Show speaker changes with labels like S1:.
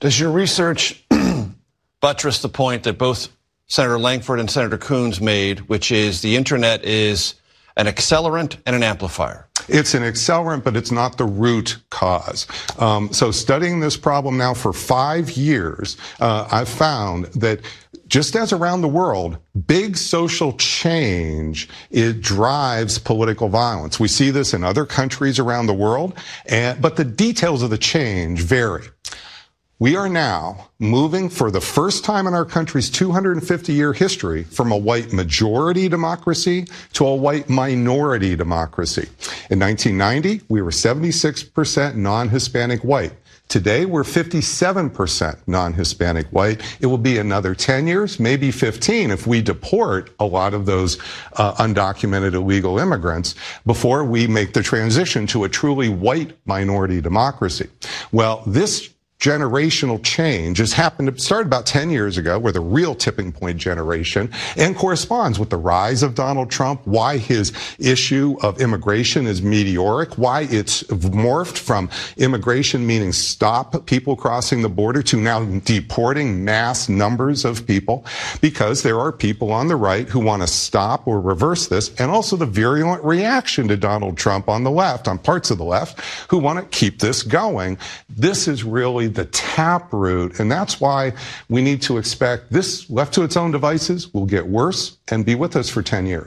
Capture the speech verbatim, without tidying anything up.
S1: Does your research buttress the point that both Senator Lankford and Senator Coons made, which is the internet is an accelerant and an amplifier?
S2: It's an accelerant, but it's not the root cause. Um, so studying this problem now for five years, uh, I've found that just as around the world, big social change, it drives political violence. We see this in other countries around the world, and, but the details of the change vary. We are now moving for the first time in our country's two hundred fifty year history from a white majority democracy to a white minority democracy. In nineteen ninety, we were seventy-six percent non-Hispanic white. Today, we're fifty-seven percent non-Hispanic white. It will be another ten years, maybe fifteen, if we deport a lot of those uh, undocumented illegal immigrants before we make the transition to a truly white minority democracy. Well, this generational change has happened, it started about ten years ago. We're the real tipping point generation, and corresponds with the rise of Donald Trump, why his issue of immigration is meteoric, why it's morphed from immigration meaning stop people crossing the border to now deporting mass numbers of people, because there are people on the right who want to stop or reverse this, and also the virulent reaction to Donald Trump on the left, on parts of the left, who want to keep this going. This is really the taproot, and that's why we need to expect this, left to its own devices, will get worse and be with us for ten years.